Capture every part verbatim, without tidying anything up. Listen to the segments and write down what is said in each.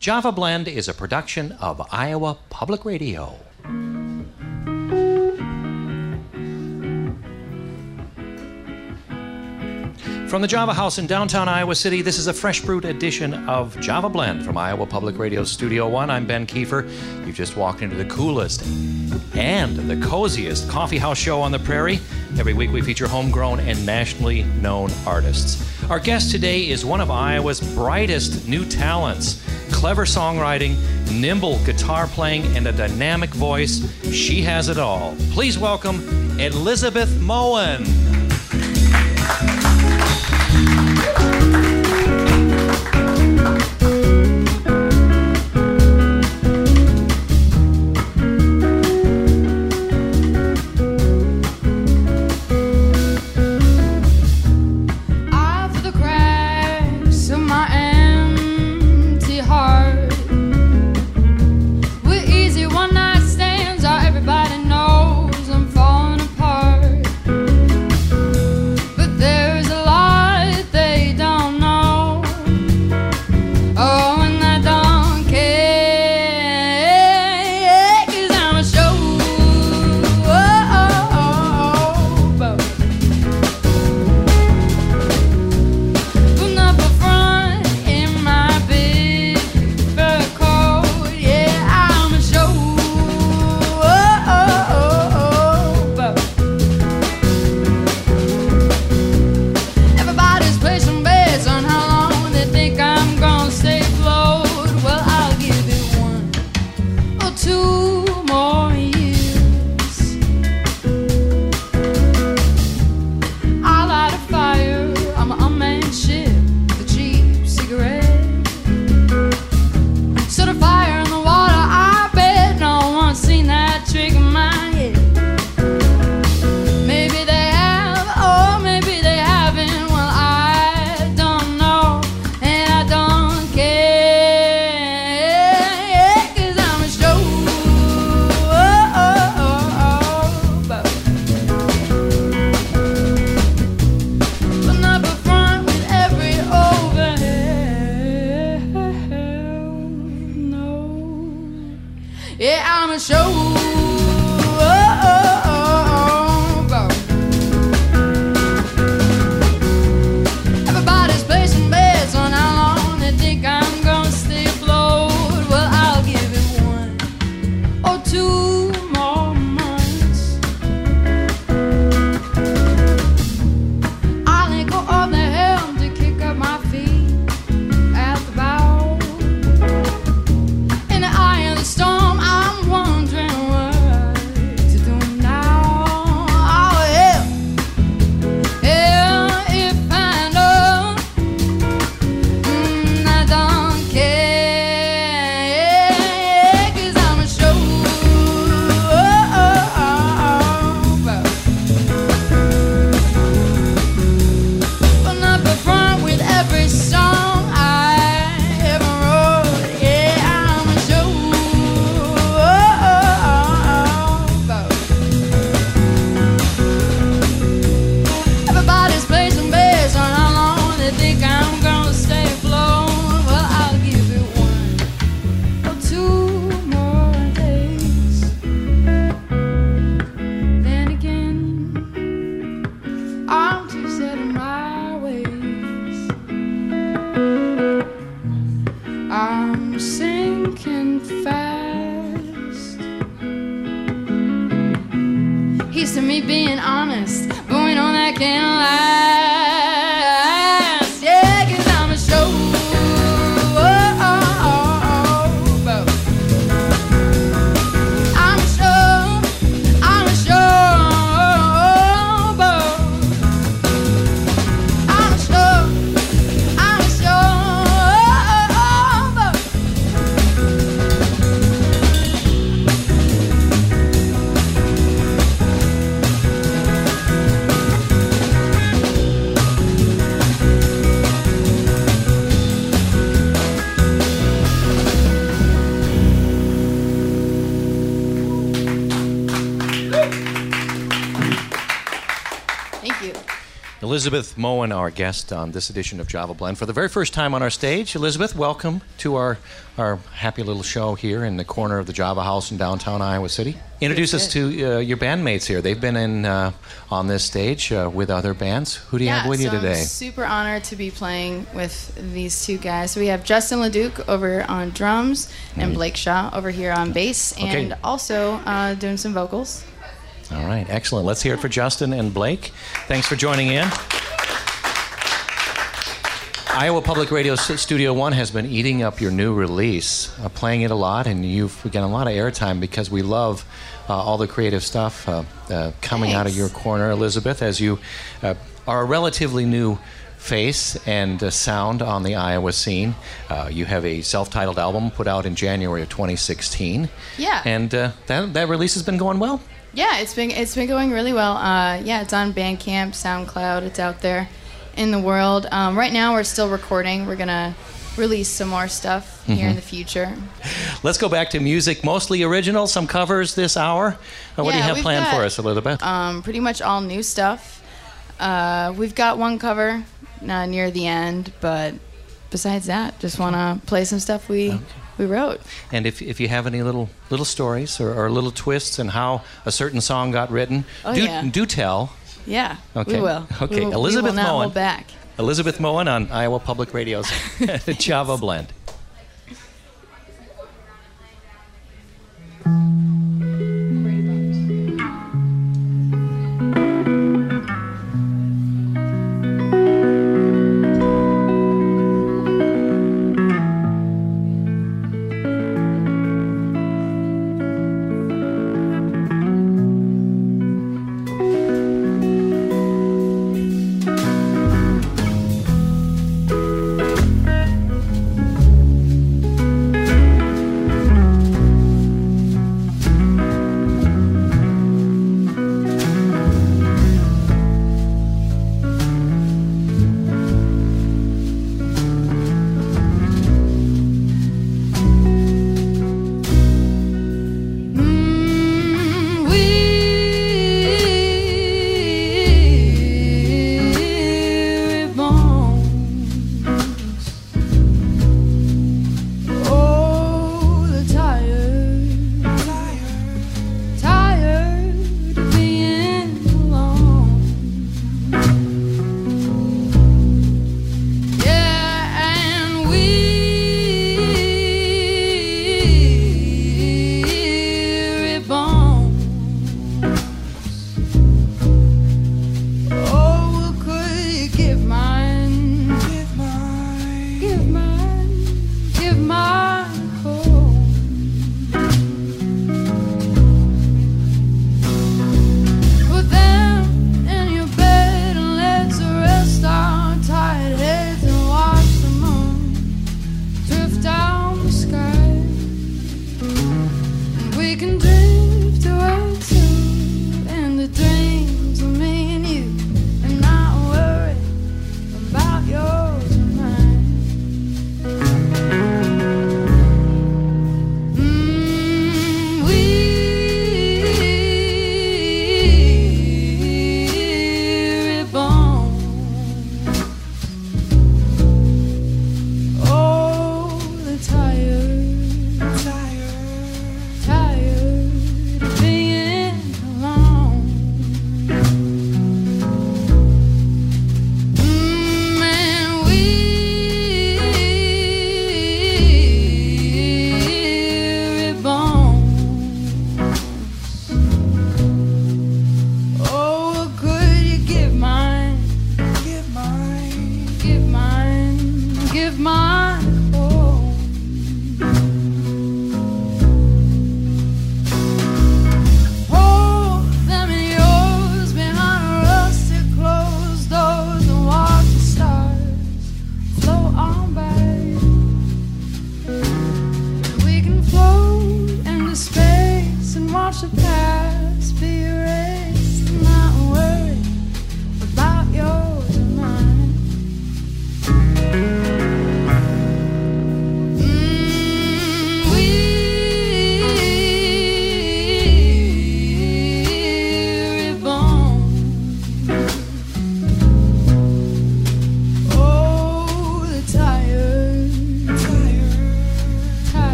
Java Blend is a production of Iowa Public Radio. From the Java House in downtown Iowa City, this is a fresh brewed edition of Java Blend from Iowa Public Radio Studio One. I'm Ben Kiefer. You've just walked into the coolest and the coziest coffee house show on the prairie. Every week we feature homegrown and nationally known artists. Our guest today is one of Iowa's brightest new talents. Clever songwriting, nimble guitar playing, and a dynamic voice. She has it all. Please welcome Elizabeth Moen. Elizabeth Moen, our guest on this edition of Java Blend, for the very first time on our stage. Elizabeth, welcome to our, our happy little show here in the corner of the Java House in downtown Iowa City. Introduce us to uh, your bandmates here. They've been in uh, on this stage uh, with other bands. Who do you yeah, have with so you today? I'm super honored to be playing with these two guys. So we have Justin LeDuc over on drums mm-hmm. and Blake Shaw over here on bass, okay. and also uh, doing some vocals. All right, excellent. Let's hear it for Justin and Blake. Thanks for joining in. Iowa Public Radio Studio One has been eating up your new release, uh, playing it a lot, and you've gotten a lot of airtime because we love uh, all the creative stuff uh, uh, coming Thanks. out of your corner, Elizabeth, as you uh, are a relatively new face and uh, sound on the Iowa scene. Uh, you have a self-titled album put out in January of twenty sixteen. Yeah. And uh, that, that release has been going well? Yeah, it's been it's been going really well. Uh, yeah, it's on Bandcamp, SoundCloud. It's out there in the world. Um, right now, we're still recording. We're gonna release some more stuff here mm-hmm. in the future. Let's go back to music, mostly original, some covers this hour. Uh, what yeah, do you have planned got, for us, Elizabeth? Um, pretty much all new stuff. Uh, we've got one cover uh, near the end, but besides that, just want to play some stuff we. Okay. We wrote. And if if you have any little little stories or, or little twists in how a certain song got written, oh, do yeah. do tell. Yeah, okay. we will. Okay, we will, Elizabeth we will not Moen. Hold back. Elizabeth Moen on Iowa Public Radio's Java Blend.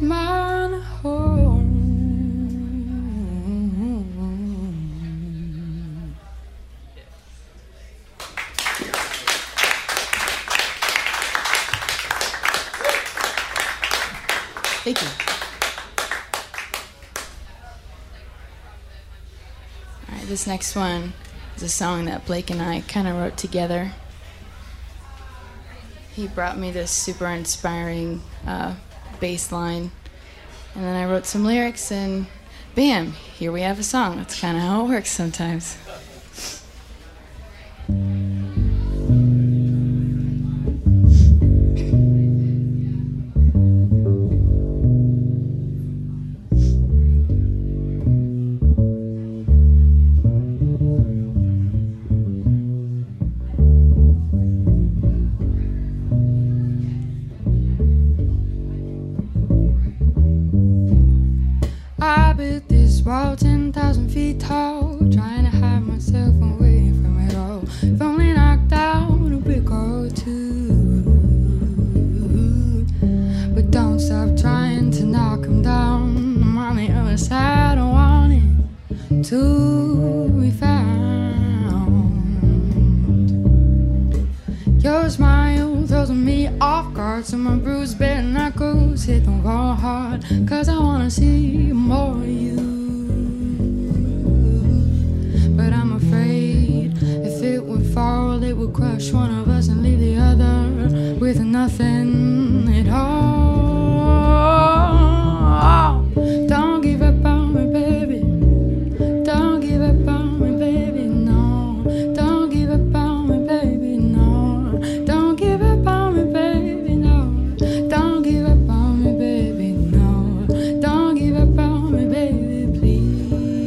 mine home. Thank you. All right, this next one is a song that Blake and I kind of wrote together. He brought me this super inspiring uh, bass line, and then I wrote some lyrics, and bam, here we have a song. That's kind of how it works sometimes. I built this wall ten thousand feet tall, trying to hide myself away from it all. If only knocked down a brick or two. But don't stop trying to knock them down. I'm on the other side, I want it to be found. Your smile throws me off guard, so my bruised bare knuckles hit the wall hard. Cause I wanna see more of you. But I'm afraid if it would fall, it would crush one of us and leave the other with nothing at all. Don't give up on me, baby. Don't give up on me, baby, no. Don't give up on me, baby, no. Don't give up on me, baby, no. Don't give up on me, baby, no. Don't give up on me, baby, please.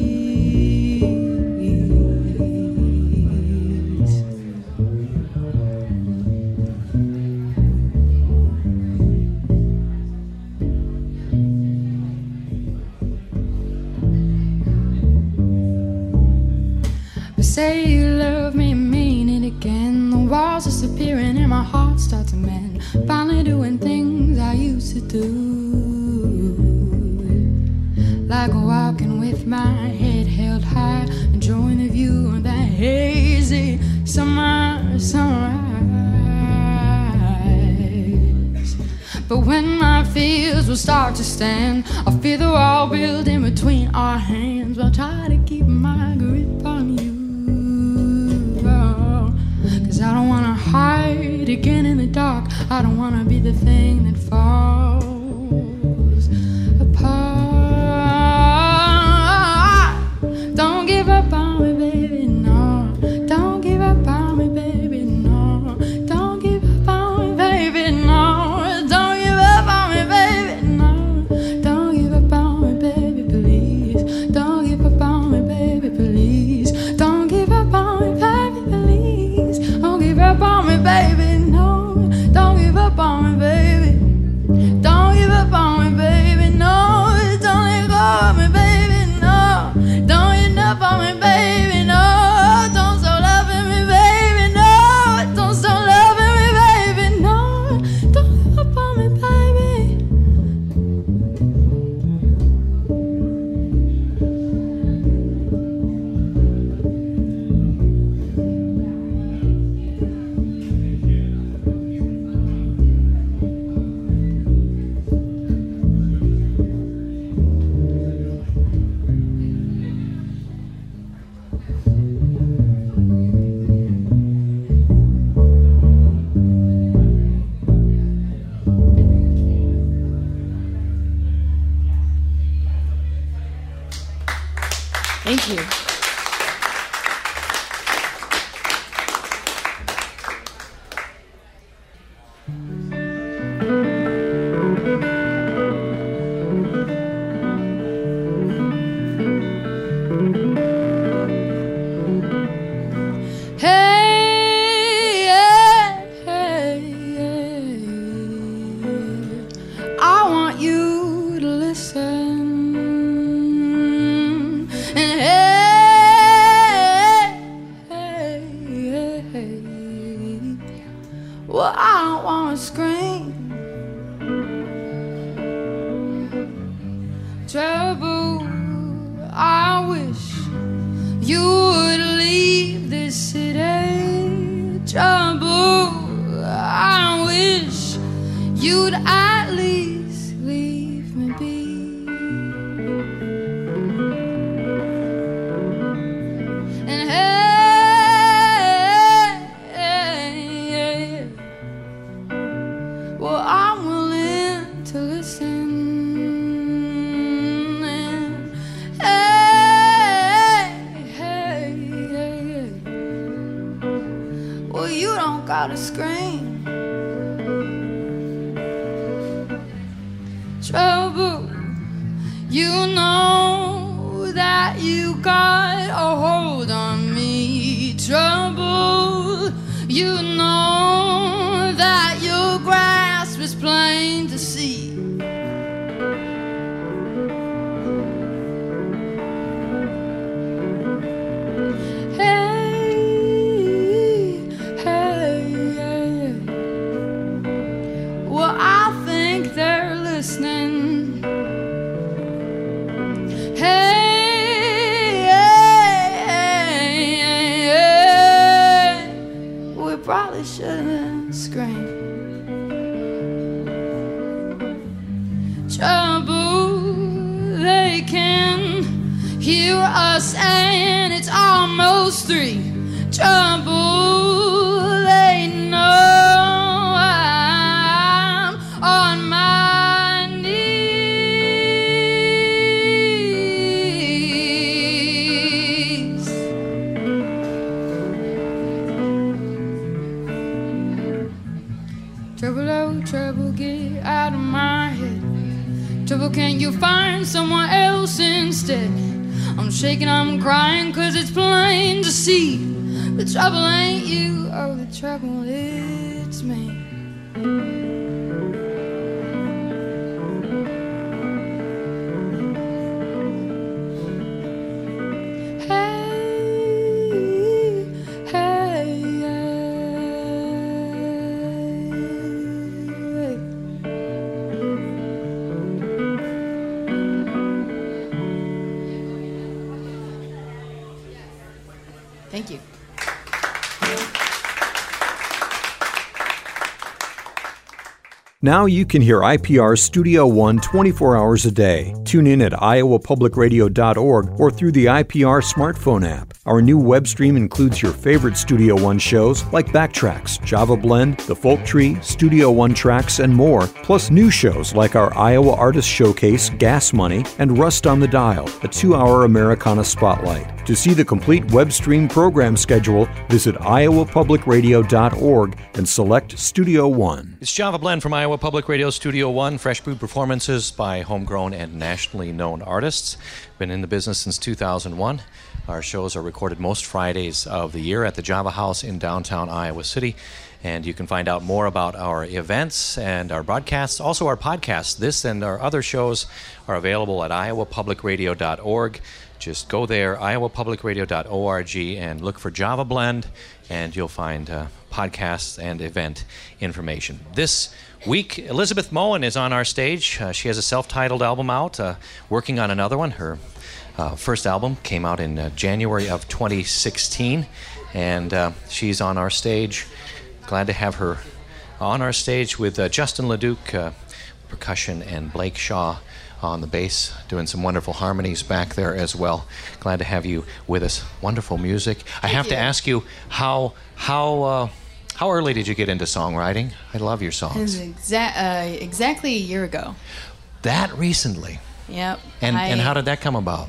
But say you love me and mean it again. The walls disappearing and my heart starts to mend. Finally doing things I used to do, like walking with my head held high, enjoying the view of that hazy summer sunrise. But when my fears will start to stand, I feel the wall build in between our hands. I'll try to keep my grip on you. Oh, cause I don't wanna hide again in the dark. I don't wanna be the thing that falls apart. Don't give up on me, baby, no. Don't give up on me, baby, no. Don't give up on me, baby, no. Don't give up on me, baby, no. Don't give up on me, baby, please. Don't give up on me, baby, please. Don't give up on me, baby, please. Don't give up on me, baby, no. Don't give up on me, baby. Don't give up on me, baby, no. Don't let go of me, baby, no. Don't end up on me, baby, no. Don't stop loving me, baby, no. Don't stop loving me, baby, no. Don't give up on me, baby. Thank you. Hey, yeah, hey, yeah. I want you to listen. And hey, trouble. I wish you would leave this city. Trouble. I wish you'd at least leave me be. And hey, hey, hey, well, I'm willing to listen. Gotta scream. Trouble, you know that you got a hold on me. Trouble, you know that your grasp is plain to see. Probably shouldn't scream. Trouble, they can hear us and it's almost three. Trouble, they know I'm on my knees. Trouble, oh, trouble, get out of my head. Trouble, can't you find someone else instead? I'm shaking, I'm crying, cause it's plain to see. The trouble ain't you, oh, the trouble, it's me. Thank you. Now you can hear I P R Studio One twenty-four hours a day. Tune in at iowa public radio dot org or through the I P R smartphone app. Our new web stream includes your favorite Studio One shows like Backtracks, Java Blend, The Folk Tree, Studio One Tracks, and more, plus new shows like our Iowa Artist Showcase, Gas Money, and Rust on the Dial, a two-hour Americana Spotlight. To see the complete web stream program schedule, visit iowa public radio dot org and select Studio One. It's Java Blend from Iowa Public Radio Studio One, fresh brewed performances by homegrown and nationally known artists. Been in the business since two thousand one. Our shows are recorded most Fridays of the year at the Java House in downtown Iowa City. And you can find out more about our events and our broadcasts. Also, our podcasts. This and our other shows are available at iowa public radio dot org. Just go there, iowa public radio dot org, and look for Java Blend, and you'll find uh, podcasts and event information. This week, Elizabeth Moen is on our stage. Uh, she has a self-titled album out, uh, working on another one. Her uh, first album came out in uh, January of twenty sixteen, and uh, she's on our stage. Glad to have her on our stage with uh, Justin LeDuc, uh, percussion, and Blake Shaw on the bass, doing some wonderful harmonies back there as well. Glad to have you with us. Wonderful music. I have to ask you, how how uh, how early did you get into songwriting? I love your It was songs. exa- uh, exactly a year ago. That recently. Yep. And I, and how did that come about?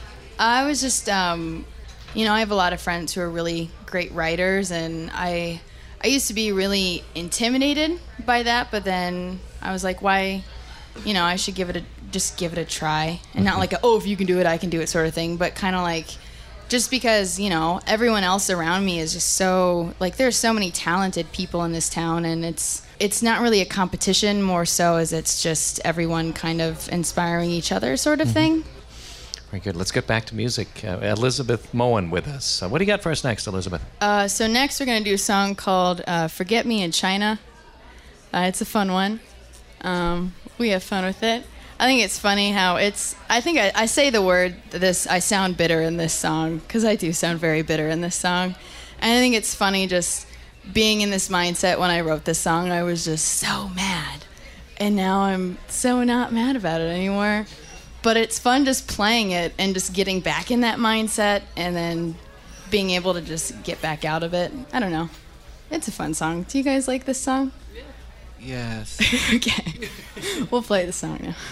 I was just, um, you know, I have a lot of friends who are really great writers, and I, I used to be really intimidated by that, but then I was like, why, you know, I should give it a, just give it a try, and not like a, oh, if you can do it, I can do it sort of thing, but kind of like, just because, you know, everyone else around me is just so, like, there's so many talented people in this town, and it's, it's not really a competition, more so as it's just everyone kind of inspiring each other sort of Mm-hmm. thing. Very good. Let's get back to music. Uh, Elizabeth Moen with us. Uh, what do you got for us next, Elizabeth? Uh, so next we're going to do a song called uh, Forget Me in China. Uh, it's a fun one. Um, we have fun with it. I think it's funny how it's, I think I, I say the word, this, I sound bitter in this song, because I do sound very bitter in this song. And I think it's funny just being in this mindset when I wrote this song. I was just so mad. And now I'm so not mad about it anymore. But it's fun just playing it and just getting back in that mindset and then being able to just get back out of it. I don't know. It's a fun song. Do you guys like this song? Yes. Okay. We'll play the song now.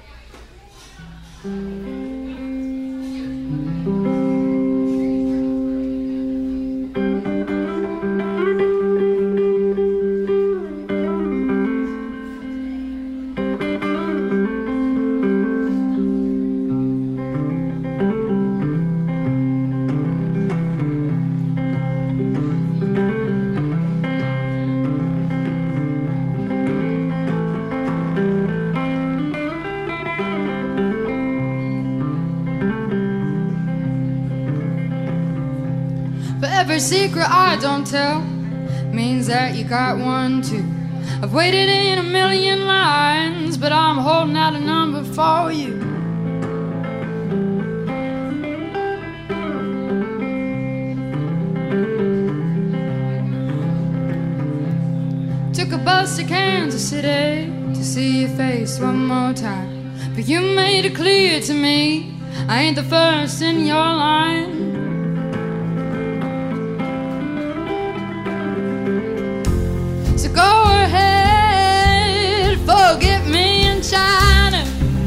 Every secret I don't tell means that you got one too. I've waited in a million lines, but I'm holding out a number for you. Took a bus to Kansas City to see your face one more time, but you made it clear to me I ain't the first in your line. Go ahead, forget me in China.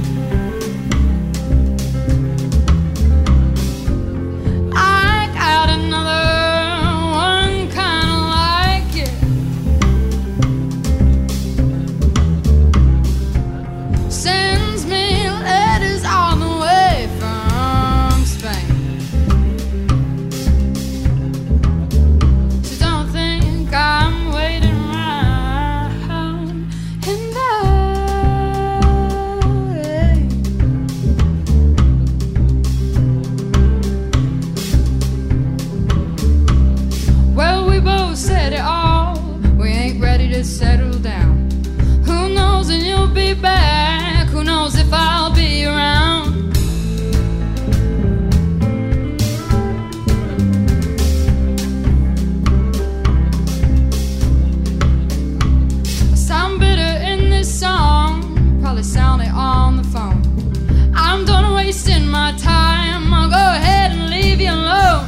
I got another one kinda like it. Sends me letters all the way from Spain. So don't think I'm waiting. Settle down. Who knows when you'll be back? Who knows if I'll be around? I sound bitter in this song, probably sounded on the phone. I'm done wasting my time. I'll go ahead and leave you alone.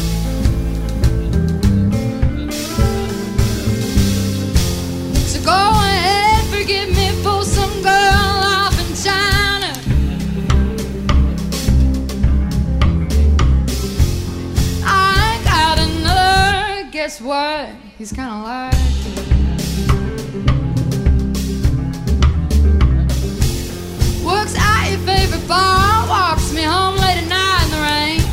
Go ahead, forgive me for some girl off in China. I got another, guess what? He's kinda like it. Works at your favorite bar, walks me home late at night in the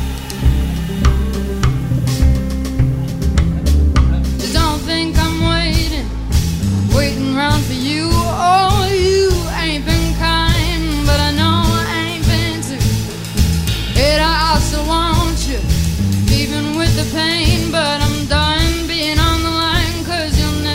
rain. Just don't think I'm waiting. Waiting around for you, oh, you ain't been kind, but I know I ain't been too. Yet I also want you, even with the pain, but I'm done being on the line, cause you'll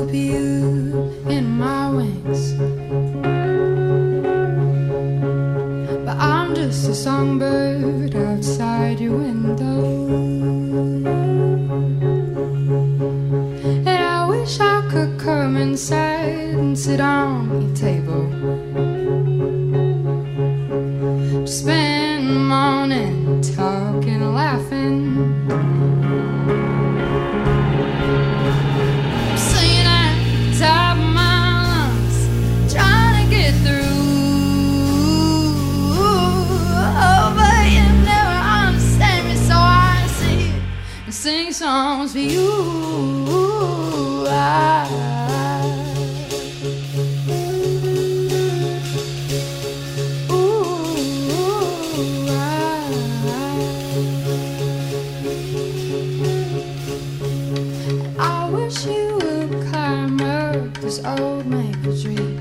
swoop you in my wings, but I'm just a songbird outside your window. And I wish I could come inside and sit on your table, spend the morning talking and laughing. I'm singing at the top of my lungs, trying to get through. Oh, but you never understand me, so I sit and sing songs for you. I old maple tree.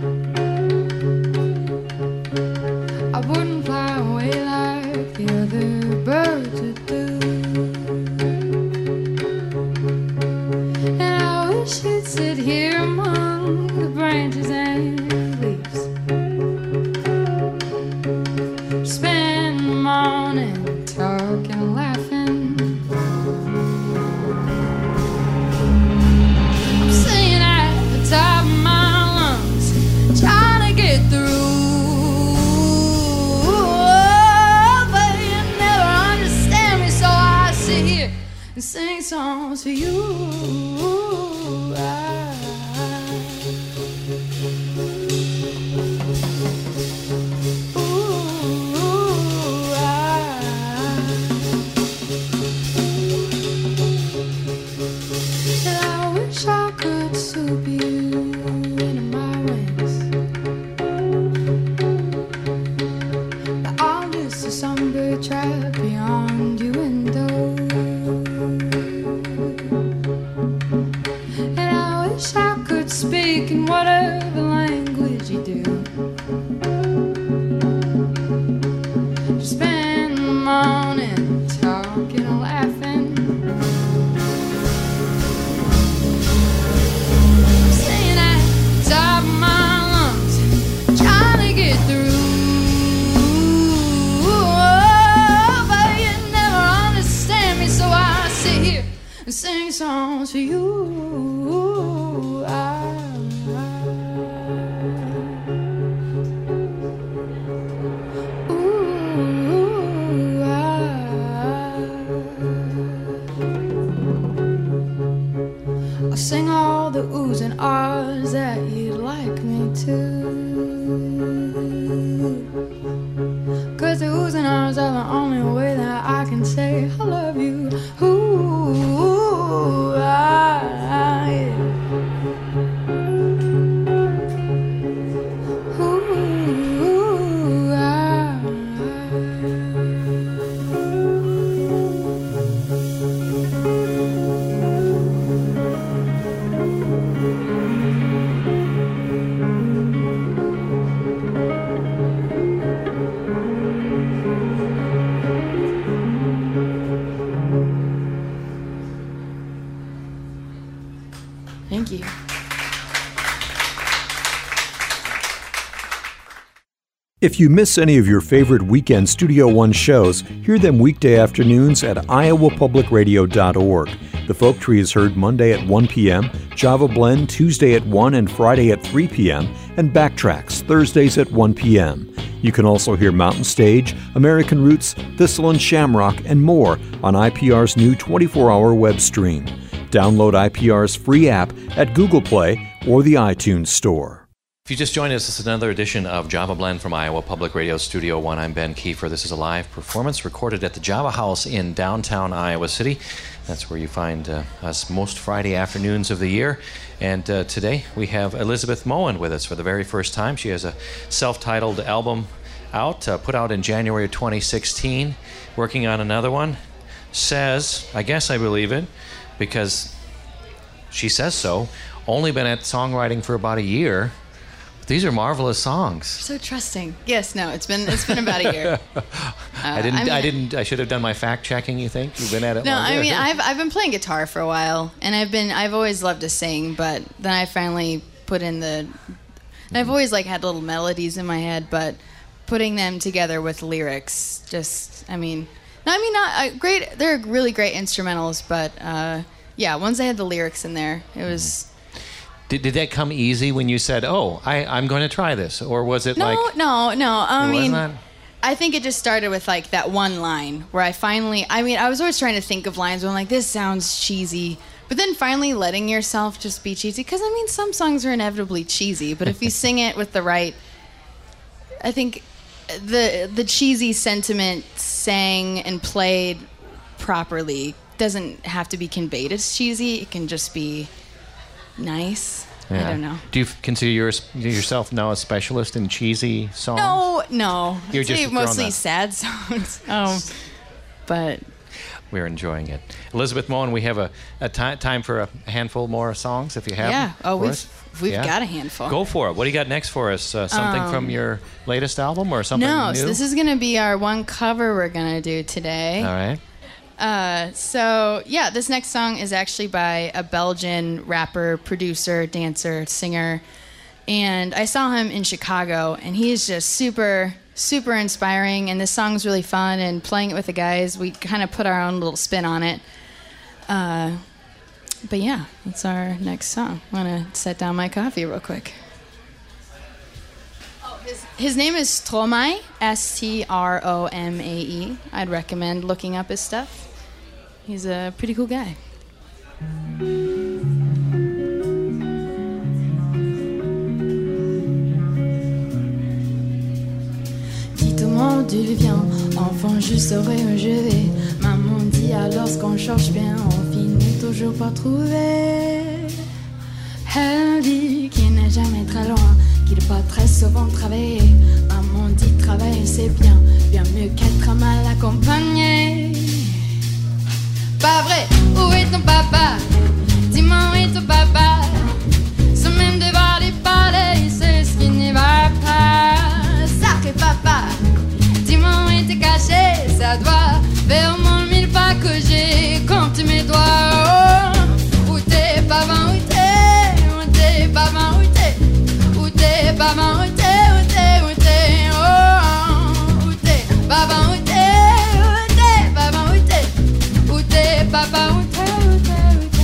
I wouldn't fly away like the other birds would do. And I wish you'd sit here among the branches and leaves, spend the morning talking and laughing. Top of my lungs, trying to get through. Oh, but you never understand me, so I sit here and sing songs for you. I, ooh, I, and I wish I could swoop you. Trapped beyond your window, and I wish I could speak in whatever language you do. Just spend the morning talking and laughing, singing at the top of my lungs, trying to get through. And sing songs for you. I, I, ooh, I, I'll sing all the oohs and ahs that you'd like me to, 'cause the oohs and ahs are the only way that I can say I love you. Ooh. Ooh, I, yeah. Ooh, I, Thank you. If you miss any of your favorite weekend Studio One shows, hear them weekday afternoons at iowa public radio dot org. The Folk Tree is heard Monday at one p.m., Java Blend Tuesday at one and Friday at three p.m., and Backtracks Thursdays at one p.m. You can also hear Mountain Stage, American Roots, Thistle and Shamrock, and more on I P R's new twenty-four hour web stream. Download I P R's free app at Google Play or the iTunes Store. If you just joined us, this is another edition of Java Blend from Iowa Public Radio Studio One. I'm Ben Kiefer. This is a live performance recorded at the Java House in downtown Iowa City. That's where you find uh, us most Friday afternoons of the year. And uh, today we have Elizabeth Moen with us for the very first time. She has a self-titled album out, uh, put out in January of twenty sixteen. Working on another one. Says, I guess I believe it, because she says so, only been at songwriting for about a year, These are marvelous songs. So trusting. Yes, no, it's been it's been about a year. Uh, I didn't. I, mean, I didn't. I should have done my fact checking. You think you've been at it? No, longer? I mean I've I've been playing guitar for a while, and I've been I've always loved to sing, but then I finally put in the. And I've always like had little melodies in my head, but putting them together with lyrics, just I mean, no, I mean not uh, great. They're really great instrumentals, but uh, yeah, once I had the lyrics in there, it was. Did, did that come easy when you said, "Oh, I, I'm going to try this," or was it no, like? No, no, I mean, that? I think it just started with like that one line where I finally. I mean, I was always trying to think of lines where I'm like, "This sounds cheesy," but then finally letting yourself just be cheesy, because I mean, some songs are inevitably cheesy, but if you sing it with the right, I think the the cheesy sentiment sang and played properly doesn't have to be conveyed as cheesy. It can just be. Nice. Yeah. I don't know. Do you consider yours, yourself now a specialist in cheesy songs? No, no. You're I'd just say mostly that. sad songs. Um, but we're enjoying it. Elizabeth Moen, we have a, a t- time for a handful more songs, if you have. Yeah. Oh, we've us. we've yeah. got a handful. Go for it. What do you got next for us? Uh, something um, from your latest album or something no, new? so this is going to be our one cover we're going to do today. All right. Uh, so, yeah, this next song is actually by a Belgian rapper, producer, dancer, singer. And I saw him in Chicago, and he's just super, super inspiring. And this song's really fun, and playing it with the guys, we kind of put our own little spin on it. Uh, but, yeah, that's our next song. I'm going to set down my coffee real quick. His, his name is Stromae, S T R O M A E. I'd recommend looking up his stuff. He's a pretty cool guy. Dites au monde, il vient, enfant, je saurai où je vais. Maman dit, alors qu'on cherche bien, on finit toujours par trouver. Elle dit qu'il n'est jamais très loin, qu'il pas très souvent travailler. Maman dit, travailler c'est bien, bien mieux qu'être mal accompagné. Pas vrai, où est ton papa? Dis-moi où est ton papa? Sans même devoir lui parler, c'est ce qui ne va pas. Sacré papa, dis-moi où est caché? Ça doit faire au moins mille pas que j'ai compté mes doigts. Oh, où t'es papa, où t'es? Où t'es papa, où t'es? Où t'es papa, où t'es? Où t'es, où t'es? Oh, où t'es papa, où t'es? Papa, où t'es, où t'es, où t'es?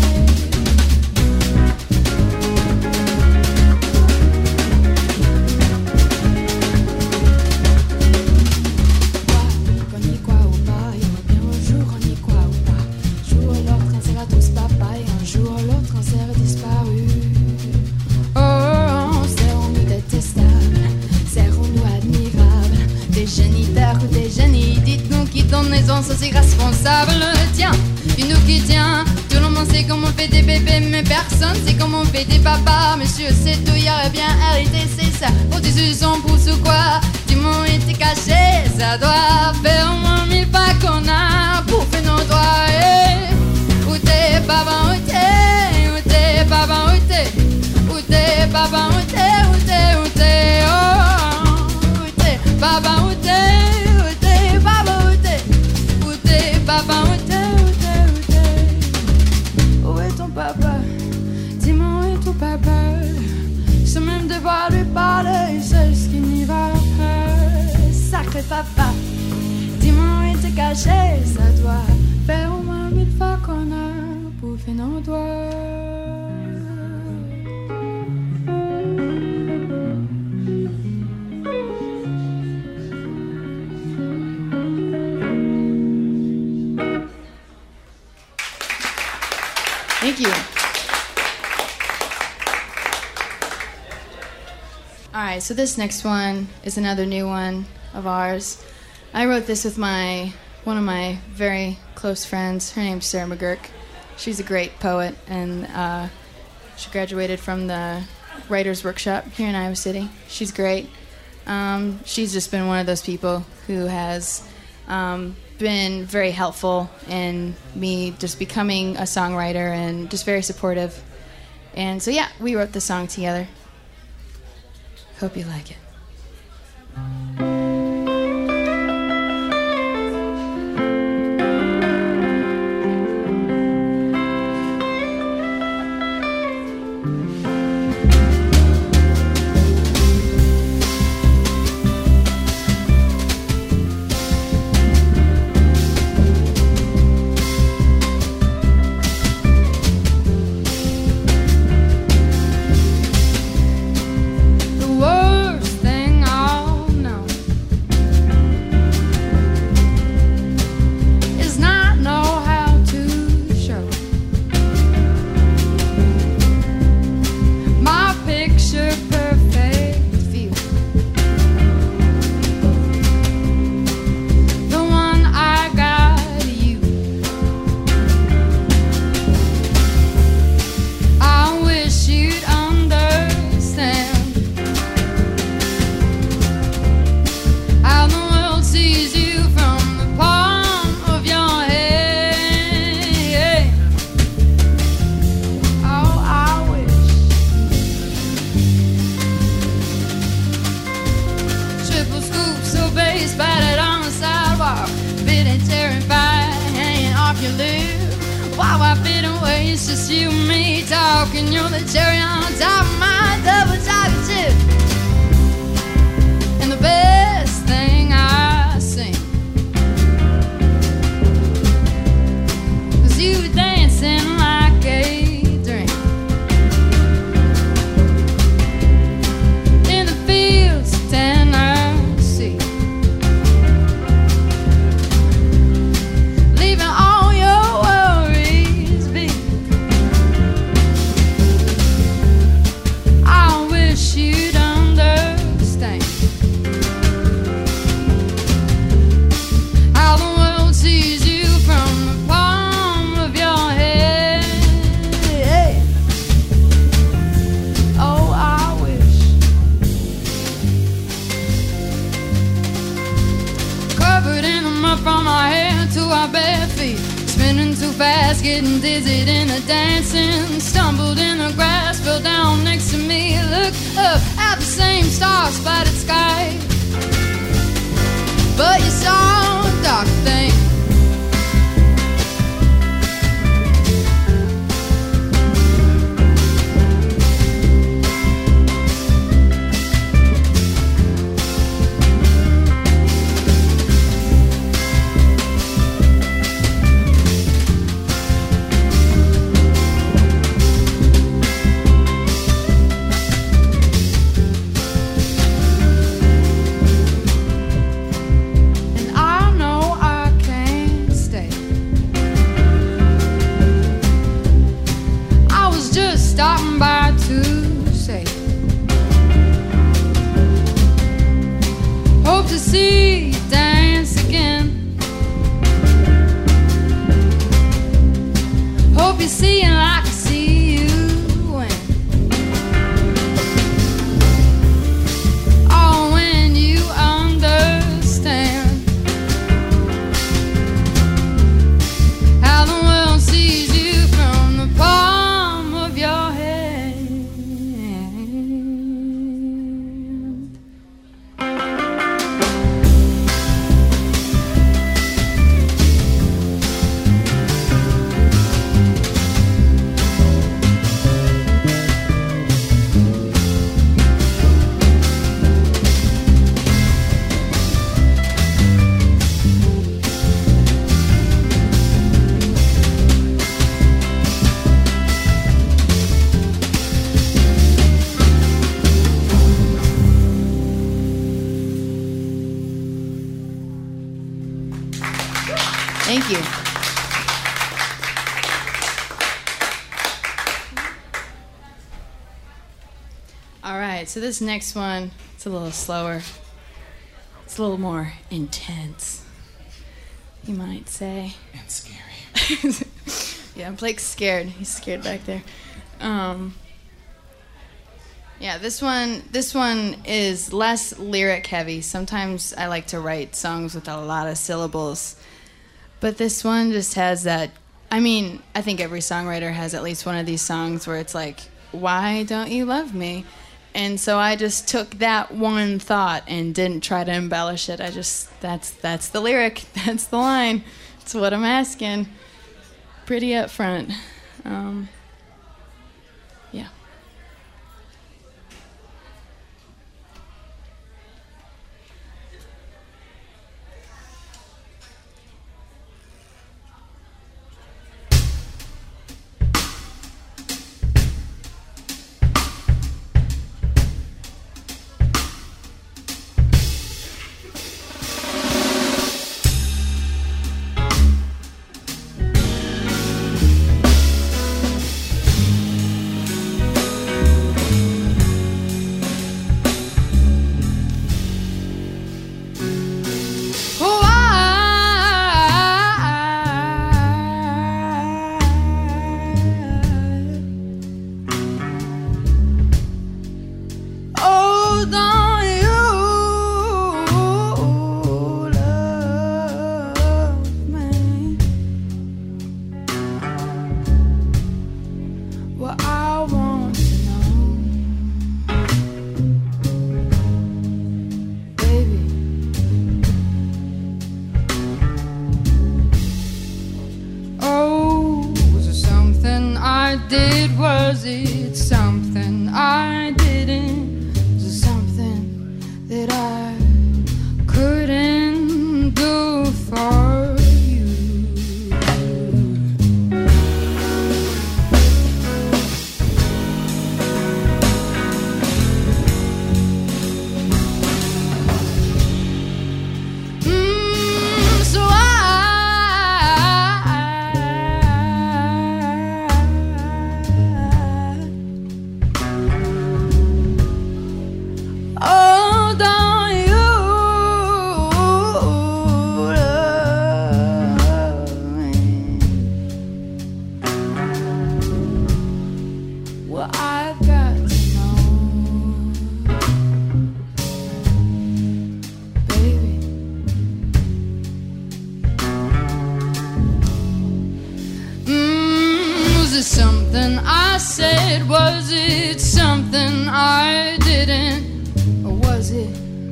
Quoi, qu'on y croit ou pas, il revient au jour, on y croit ou pas. Un jour ou l'autre, on sera tous papa, et un jour ou l'autre, on sera disparu. Oh, serons-nous détestables, serons-nous admirables, des géniteurs ou des génies, dites-nous qui donne naissance aux irresponsables. Tiens, une nous qui tient, tout le monde sait comment on fait des bébés, mais personne sait comment on fait des papas. Monsieur, c'est tout, y'aurait bien arrêté, c'est ça. Pour tu son pouce ou quoi, du monde était caché, ça doit faire au moins mille pas qu'on a bouffé nos doigts. Hey. Où t'es, papa, où t'es? Où t'es, papa, où t'es? Où t'es, papa, où t'es? Où t'es, où t'es? Oh, où t'es, papa, où t'es? Où t'es, papa, où t'es? Où t'es, papa, où t'es? Papa, dis-moi où est ton papa? Sans même devoir lui parler, c'est ce qui n'y va pas. Sacré papa, dis-moi où est caché? Ça doit faire au moins mille fois qu'on a bouffé nos doigts. Thank you. All right, so this next one is another new one of ours. I wrote this with my one of my very close friends. Her name's Sarah McGurk. She's a great poet, and uh, she graduated from the Writers' Workshop here in Iowa City. She's great. Um, she's just been one of those people who has um, been very helpful in me just becoming a songwriter and just very supportive. And so, yeah, we wrote the song together. Hope you like it. Getting dizzy in the dancing, stumbled in the grass, fell down next to me. Looked up at the same star-spotted sky, but you saw a dark thing. Thank you. All right, so this next one, it's a little slower. It's a little more intense, you might say. And scary. Yeah, Blake's scared. He's scared back there. Um, yeah, this one, this one is less lyric heavy. Sometimes I like to write songs with a lot of syllables. But this one just has that, I mean, I think every songwriter has at least one of these songs where it's like, why don't you love me? And so I just took that one thought and didn't try to embellish it. I just, that's that's the lyric, that's the line. It's what I'm asking. Pretty upfront. Um, yeah. Was it something I didn't? Was it something that I couldn't do for you? Mm, so I something I said? Was it something I didn't? Or was it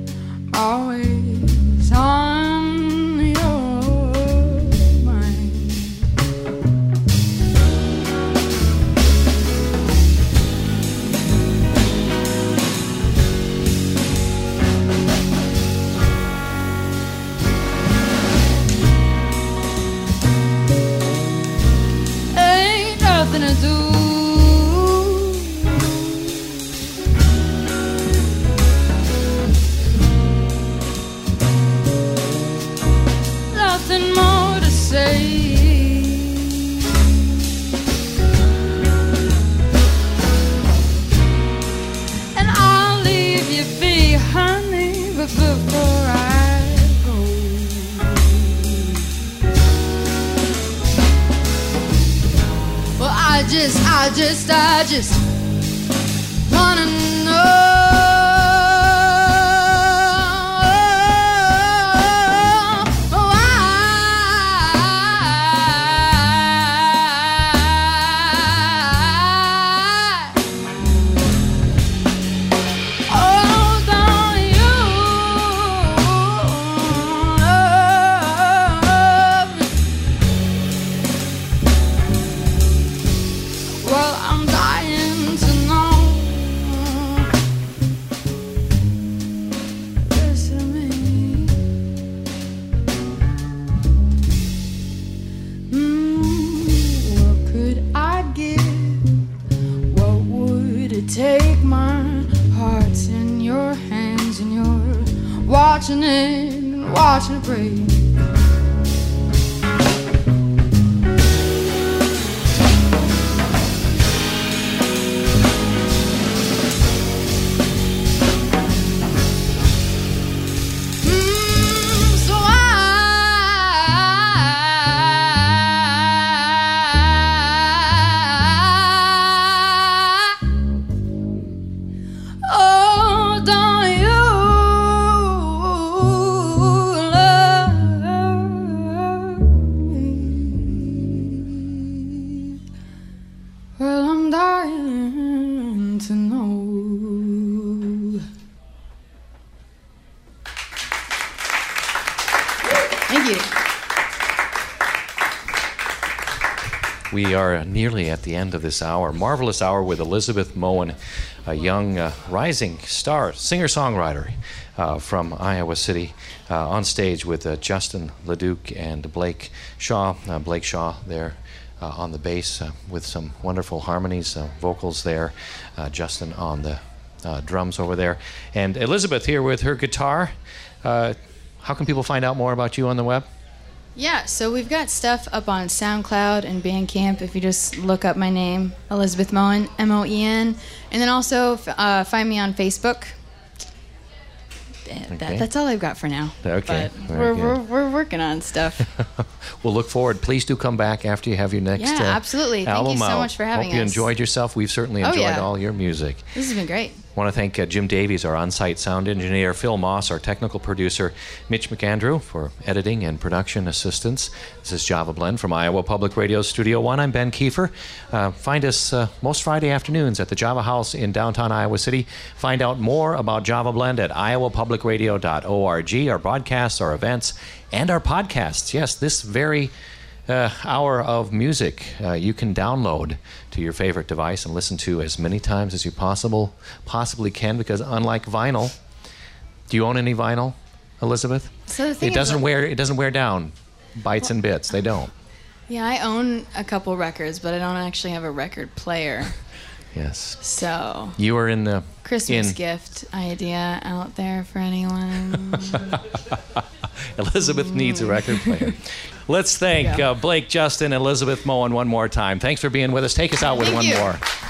always on your mind? Ain't nothing to do. Nothing more to say. And I'll leave you be, honey, but before I go, well, I just, I just, I just wanna know. Take my heart's in your hands and you're watching it and watching it break. Oh, don't you love We are nearly at the end of this hour. Marvelous hour with Elizabeth Moen, a young uh, rising star, singer-songwriter uh, from Iowa City, uh, on stage with uh, Justin LeDuc and Blake Shaw. Uh, Blake Shaw there uh, on the bass uh, with some wonderful harmonies, uh, vocals there. Uh, Justin on the uh, drums over there. And Elizabeth here with her guitar. Uh, how can people find out more about you on the web? Yeah, so we've got stuff up on SoundCloud and Bandcamp if you just look up my name, Elizabeth Moen, M O E N. And then also uh, find me on Facebook. That, Okay. that's all I've got for now. Okay, But very we're, we're, good. we're working on stuff. We'll look forward. Please do come back after you have your next Yeah, uh, absolutely. Thank you album so out. much for having Hope you us. enjoyed yourself. We've certainly Oh, enjoyed yeah. all your music. This has been great. I want to thank uh, Jim Davies, our on-site sound engineer, Phil Moss, our technical producer, Mitch McAndrew for editing and production assistance. This is Java Blend from Iowa Public Radio Studio One. I'm Ben Kiefer. Uh, find us uh, most Friday afternoons at the Java House in downtown Iowa City. Find out more about Java Blend at iowa public radio dot org, our broadcasts, our events, and our podcasts. Yes, this very Uh, hour of music uh, you can download to your favorite device and listen to as many times as you possible possibly can, because unlike vinyl, do you own any vinyl, Elizabeth? So the thing It is, doesn't like- wear it doesn't wear down bytes and bits. They don't. Yeah, I own a couple records, but I don't actually have a record player. Yes. So, You are in the Christmas in gift idea out there for anyone. Elizabeth needs a record player. Let's thank Yeah. uh, Blake, Justin, Elizabeth Moen one more time. Thanks for being with us. Take us out with Thank one you. more.